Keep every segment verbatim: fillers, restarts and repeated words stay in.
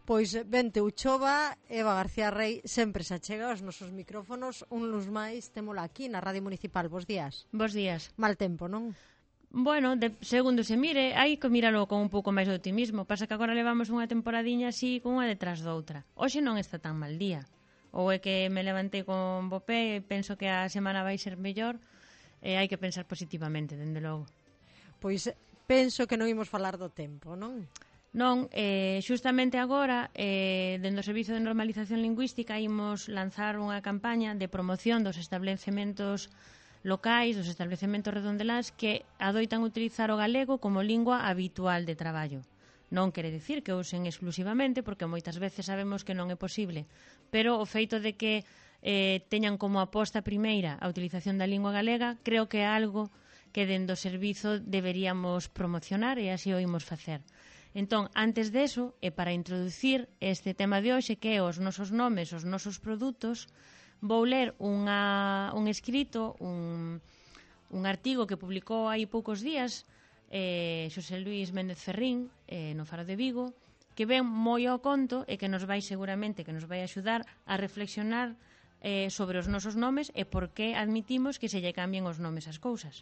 Pois vente Uchova, Eva García Rey sempre se achega aos nosos micrófonos. Un luz máis témola aquí na Radio Municipal. Bos días. Bos días. Mal tempo, non? Bueno, de, segundo se mire, hai que miralo con un pouco máis de optimismo. Pasa que agora levamos unha temporadiña así con unha detrás doutra. Hoxe non está tan mal día. Ou é que me levantei con bo pé e penso que a semana vai ser mellor, e hai que pensar positivamente, dende logo. Pois penso que non imos falar do tempo, non? Non, eh, xustamente agora, eh, dentro do Servizo de Normalización Lingüística, imos lanzar unha campaña de promoción dos establecementos locais, dos establecementos redondeláns que adoitan utilizar o galego como lingua habitual de traballo. Non quere dicir que usen exclusivamente, porque moitas veces sabemos que non é posible, pero o feito de que eh, teñan como aposta primeira a utilización da lingua galega, creo que é algo que dentro do servizo deberíamos promocionar e así o imos facer. Entón, antes de eso, e para introducir este tema de hoxe, que é os nosos nomes, os nosos produtos, vou ler unha, un escrito, un, un artigo que publicou hai poucos días eh, Xosé Luís Méndez Ferrín, eh, no Faro de Vigo, que ven moi ao conto e que nos vai seguramente, que nos vai axudar a reflexionar eh, sobre os nosos nomes e por que admitimos que se lle cambien os nomes ás cousas.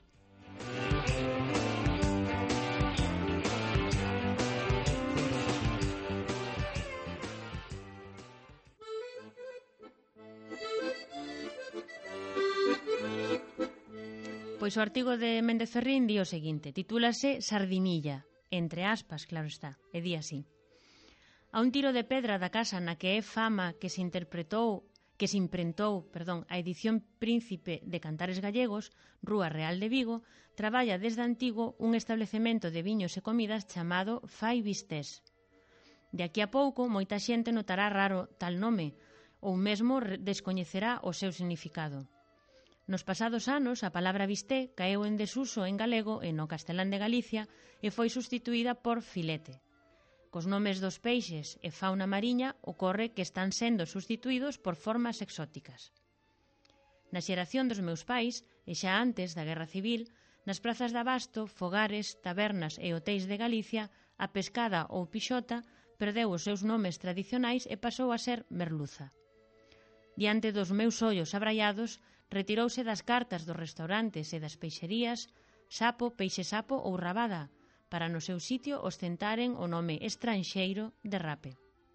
Pois o artigo de Méndez Ferrín di o seguinte, titúlase Sardinilla, entre aspas, claro está, e di así. A un tiro de pedra da casa na que é fama que se interpretou, que se imprentou, perdón, a edición Príncipe de Cantares Gallegos, Rúa Real de Vigo, traballa desde antigo un establecemento de viños e comidas chamado Fai Vistés. De aquí a pouco, moita xente notará raro tal nome, ou mesmo descoñecerá o seu significado. Nos pasados anos, a palabra visté caeu en desuso en galego e no castelán de Galicia e foi sustituída por filete. Cos nomes dos peixes e fauna mariña ocorre que están sendo sustituídos por formas exóticas. Na xeración dos meus pais, e xa antes da Guerra Civil, nas prazas de abasto, fogares, tabernas e hotéis de Galicia, a pescada ou pixota perdeu os seus nomes tradicionais e pasou a ser merluza. Diante dos meus ollos abraiados, retirouse das cartas dos restaurantes e das peixerías sapo, peixe sapo ou rabada, para no seu sitio ostentaren o nome estranxeiro de rape.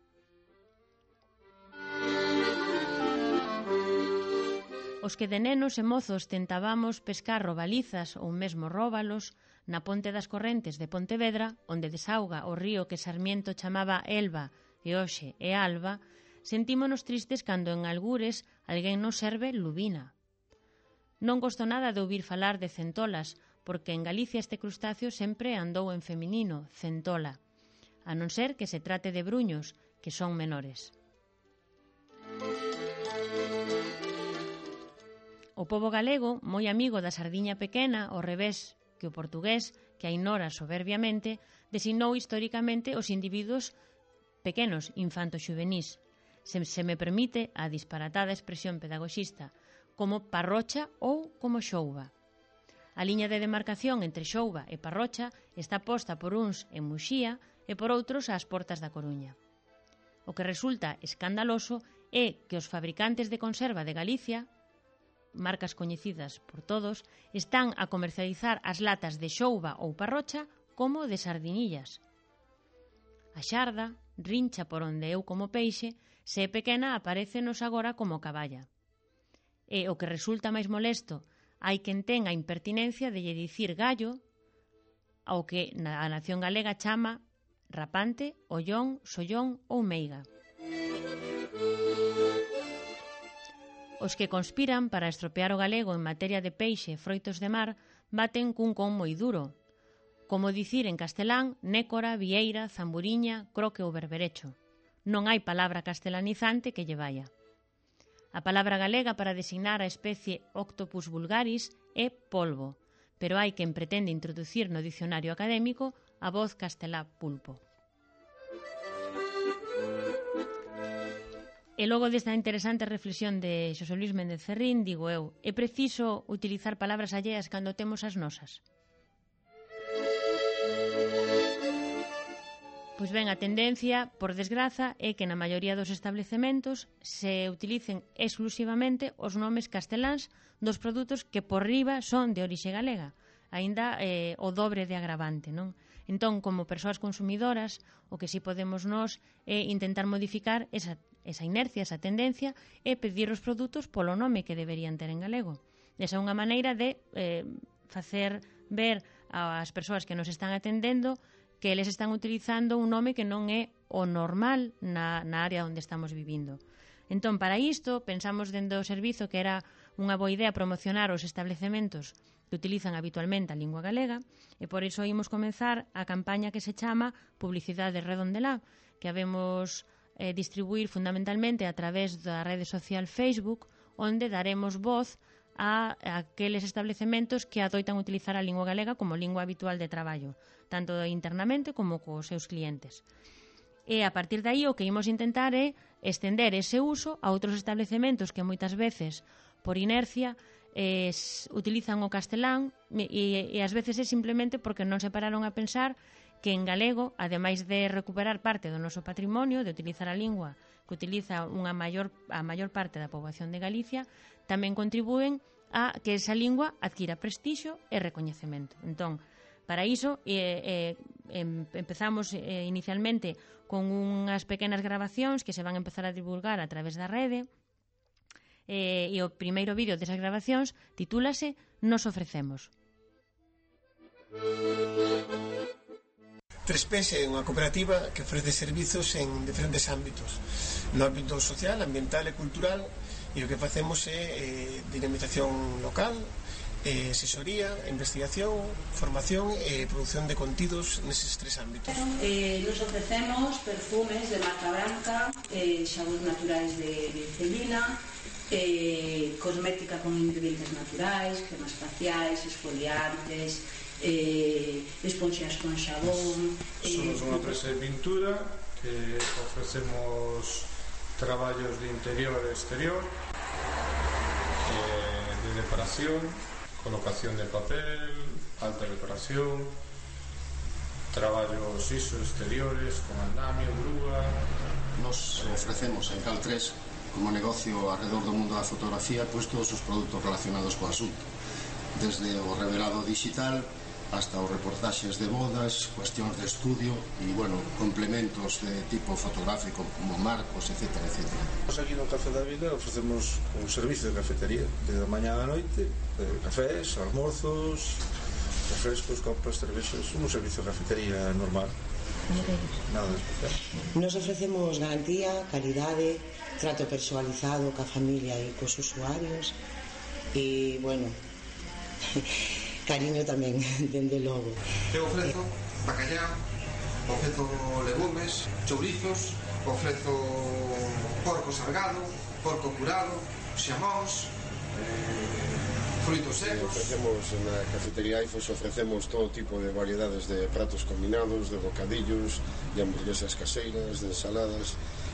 Os que de nenos e mozos tentábamos pescar robalizas ou mesmo róbalos na ponte das Correntes de Pontevedra, onde desauga o río que Sarmiento chamaba Elba e hoxe é Alba, sentímonos tristes cando en algures alguén nos serve lubina. Non gosto nada de ouvir falar de centolas, porque en Galicia este crustáceo sempre andou en feminino, centola, a non ser que se trate de bruños, que son menores. O pobo galego, moi amigo da sardiña pequena, ao revés que o portugués, que a ignora soberbiamente, designou históricamente os individuos pequenos, infanto-xuvenís, se se me permite a disparatada expresión pedagoxista, como parrocha ou como xouba. A liña de demarcación entre xouba e parrocha está posta por uns en Muxía e por outros ás portas da Coruña. O que resulta escandaloso é que os fabricantes de conserva de Galicia, marcas coñecidas por todos, están a comercializar as latas de xouba ou parrocha como de sardinillas. A xarda, rincha por onde eu como peixe, se é pequena aparécenos agora como caballa. E o que resulta máis molesto, hai quen ten a impertinencia de lle dicir gallo ao que a nación galega chama rapante, ollón, sollón ou meiga. Os que conspiran para estropear o galego en materia de peixe e froitos de mar baten cun con moi duro, como dicir en castelán nécora, vieira, zamburiña, croque ou berberecho. Non hai palabra castelanizante que lle vaya. A palabra galega para designar a especie Octopus vulgaris é polvo, pero hai quen pretende introducir no dicionario académico a voz castelá pulpo. E logo desta interesante reflexión de Xosé Luís Méndez Ferrín, digo eu, é preciso utilizar palabras alleas cando temos as nosas? Pois ben, a tendencia, por desgraza, é que na maioría dos establecementos se utilicen exclusivamente os nomes casteláns dos produtos que por riba son de orixe galega, aínda eh, o dobre de agravante, non? Entón, como persoas consumidoras, o que si podemos nós é intentar modificar esa, esa inercia, esa tendencia, e pedir os produtos polo nome que deberían ter en galego. Esa é unha maneira de eh, facer ver ás persoas que nos están atendendo que eles están utilizando un nome que non é o normal na, na área onde estamos vivindo. Entón, para isto, pensamos dentro do servizo que era unha boa idea promocionar os establecementos que utilizan habitualmente a lingua galega, e por iso imos comenzar a campaña que se chama Publicidade Redondelá, que habemos eh, distribuir fundamentalmente a través da rede social Facebook, onde daremos voz a aqueles establecementos que adoitan utilizar a lingua galega como lingua habitual de traballo, tanto internamente como cos seus clientes. E a partir de aí o que imos intentar é estender ese uso a outros establecementos que moitas veces, por inercia, eh, utilizan o castelán e, e ás veces é simplemente porque non se pararon a pensar que en galego, ademais de recuperar parte do noso patrimonio, de utilizar a lingua que utiliza unha maior, a maior parte da poboación de Galicia, tamén contribúen a que esa lingua adquira prestixio e recoñecemento. Entón, para iso, eh, eh, empezamos eh, inicialmente con unhas pequenas grabacións que se van a empezar a divulgar a través da rede, eh, e o primeiro vídeo desas grabacións titúlase Nos ofrecemos. tres P é unha cooperativa que ofrece servizos en diferentes ámbitos, no ámbito social, ambiental e cultural, e o que facemos é eh, dinamización local, eh, asesoría, investigación, formación e produción de contidos neses tres ámbitos. Eh, nos ofrecemos perfumes de marca branca, eh, xabóns naturais de glicerina, eh, cosmética con ingredientes naturais, cremas faciais, esfoliantes, eh, esponxas con xabón. Somos unha empresa de pintura que ofrecemos traballos de interior e exterior, eh, de decoración, colocación de papel, alta decoración, traballos iso exteriores con andamio, grúa. Nos ofrecemos en Cal tres como negocio alrededor do mundo da fotografía pois todos os produtos relacionados co asunto, desde o revelado digital hasta os reportaxes de bodas, cuestións de estudio e, bueno, complementos de tipo fotográfico como marcos, etcétera, etcétera. Aquí no Café da Vila ofrecemos un servicio de cafetería desde a mañá á noite, cafés, almorzos, refrescos, copas, cervexas, un servicio de cafetería normal, nada especial. Nos ofrecemos garantía, calidade, trato personalizado ca familia e cos usuarios e, bueno, cariño tamén, dende logo. Eu ofrezo bacallao, ofrezo legumes, chourizos, ofrezo porco salgado, porco curado, xamóns, eh, frutos secos. Ofrecemos na cafetería Aifos, ofrecemos todo tipo de variedades de pratos combinados, de bocadillos, de hamburguesas caseiras, de ensaladas.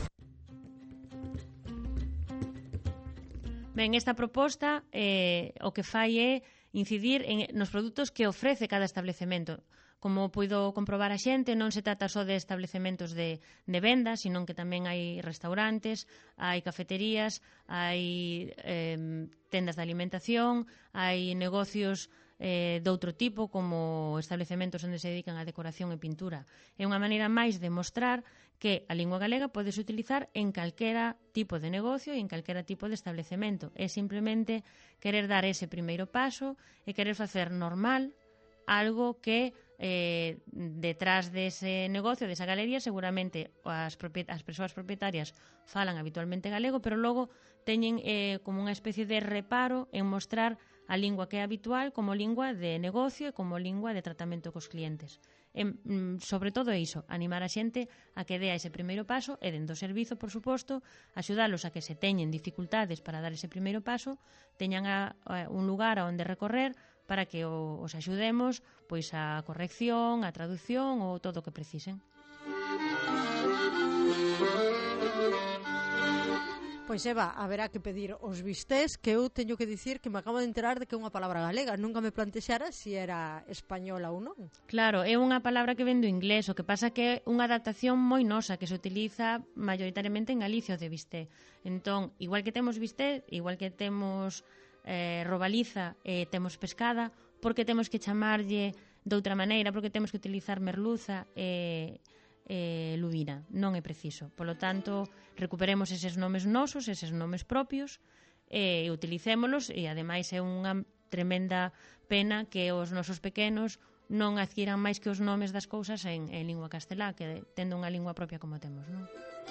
Ben, esta proposta eh, o que fai é incidir en, nos produtos que ofrece cada establecemento. Como puido comprobar a xente, non se trata só de establecementos de, de venda, sino que tamén hai restaurantes, hai cafeterías, hai eh, tendas de alimentación, hai negocios eh, de outro tipo, como establecementos onde se dedican a decoración e pintura. É unha maneira máis de mostrar que a lingua galega podes utilizar en calquera tipo de negocio e en calquera tipo de establecemento. É simplemente querer dar ese primeiro paso e querer facer normal algo que eh, detrás dese negocio, desa galería, seguramente as, as persoas propietarias falan habitualmente galego, pero logo teñen eh, como unha especie de reparo en mostrar a lingua que é habitual como lingua de negocio e como lingua de tratamento cos clientes. E, sobre todo é iso, animar a xente a que dea ese primeiro paso e dentro do servizo, por suposto, axudalos a que se teñen dificultades para dar ese primeiro paso, teñan a, a un lugar a onde recorrer para que o, os axudemos pois a corrección, a traducción ou todo o que precisen. Pois Eva, haberá que pedir os bistés, que eu teño que dicir que me acabo de enterar de que é unha palabra galega. Nunca me plantexara se si era española ou non. Claro, é unha palabra que ven do inglés, o que pasa que é unha adaptación moi nosa que se utiliza maioritariamente en Galicia o de bisté. Entón, igual que temos bisté, igual que temos eh, robaliza e eh, temos pescada, porque temos que chamarlle de outra maneira, porque temos que utilizar merluza e... Eh, eh, lubina, non é preciso. Polo tanto, recuperemos eses nomes nosos, eses nomes propios, e utilicémolos, e ademais é unha tremenda pena que os nosos pequenos non adquiran máis que os nomes das cousas en, en lingua castelá, que tendo unha lingua propia como temos, non?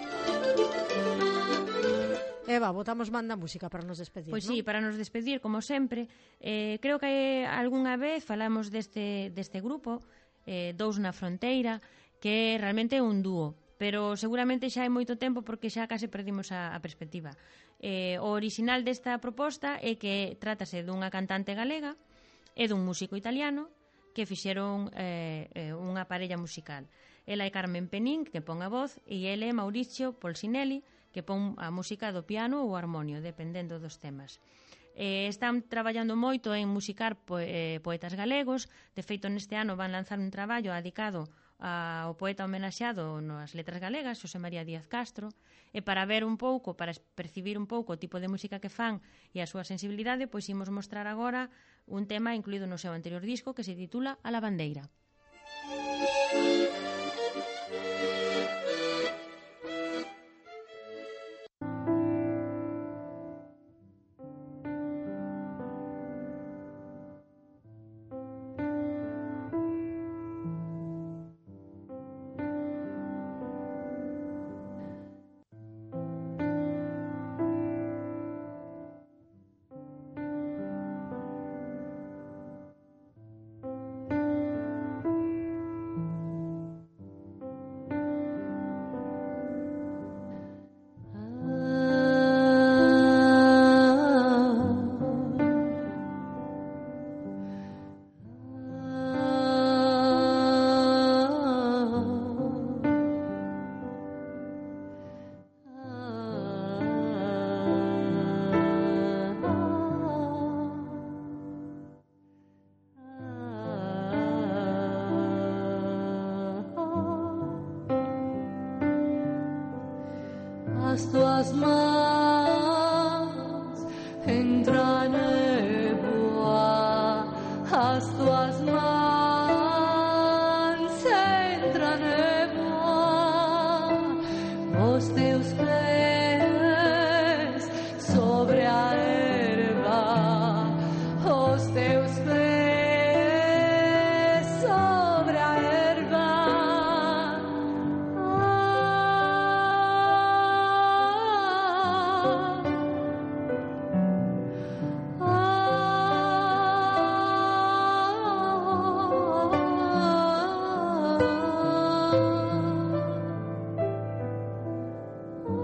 Eva, botamos manda música para nos despedir, Pois non? sí, para nos despedir, como sempre. eh, Creo que algunha vez falamos deste, deste grupo, eh, Dous na Fronteira, que realmente é un dúo, pero seguramente xa hai moito tempo porque xa case perdimos a, a perspectiva. Eh, o original desta proposta é que trátase dunha cantante galega e dun músico italiano que fixeron eh, eh, unha parella musical. Ela é Carmen Penín, que pon a voz, e ele é Mauricio Polsinelli, que pon a música do piano ou harmonio, dependendo dos temas. Eh, están traballando moito en musicar po, eh, poetas galegos. De feito, neste ano van lanzar un traballo dedicado ao poeta homenaxeado nas letras galegas, Xosé María Díaz Castro, e para ver un pouco, para percibir un pouco o tipo de música que fan e a súa sensibilidade, pois imos mostrar agora un tema incluído no seu anterior disco que se titula A Lavandeira. As tuas mãos entra névoa, as tuas mãos entra névoa, os teus pés sobre a erva, os teus pés sobre a erva. Oh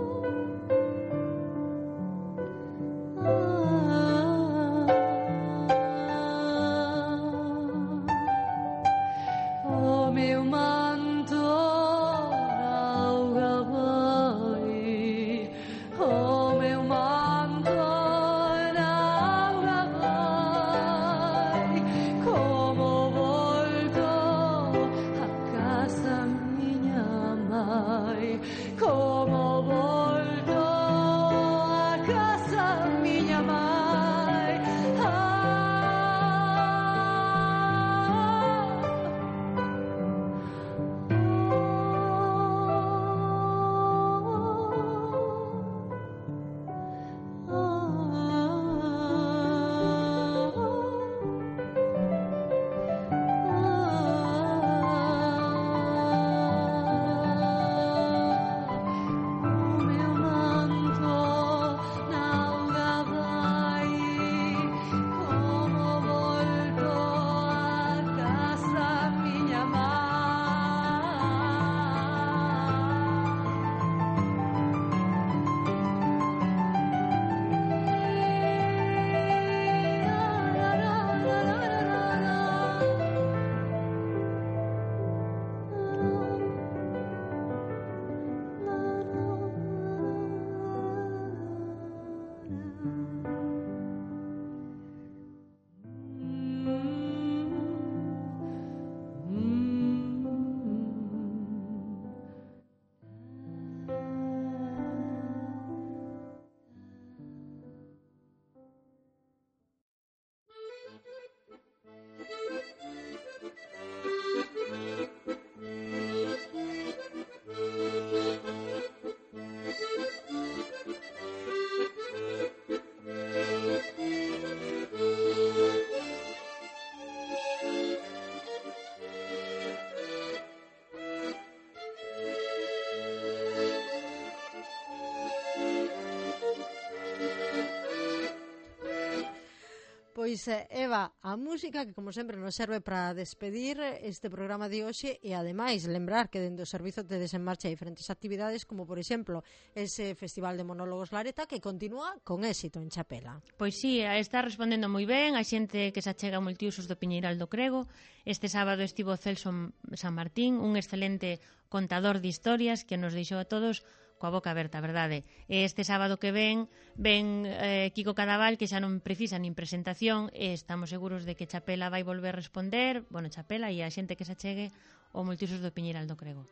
Pois, Eva, a música que como sempre nos serve para despedir este programa de hoxe e ademais lembrar que dentro do servizo tedes en marcha diferentes actividades como por exemplo ese Festival de Monólogos Lareta que continúa con éxito en Chapela. Pois sí, está respondendo moi ben a xente que se achega a multiusos do Piñeiral do Crego. Este sábado estivo Celso San Martín, un excelente contador de historias que nos deixou a todos coa boca aberta, a verdade. Este sábado que ven, ven eh, Kiko Cadaval, que xa non precisa nin presentación, e estamos seguros de que Chapela vai volver a responder, bueno, Chapela e a xente que se achegue ao multiusos do Piñeiral do Crego.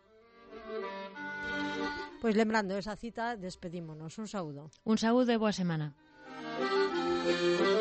Pois lembrando esa cita, despedímonos. Un saúdo. Un saúdo e boa semana.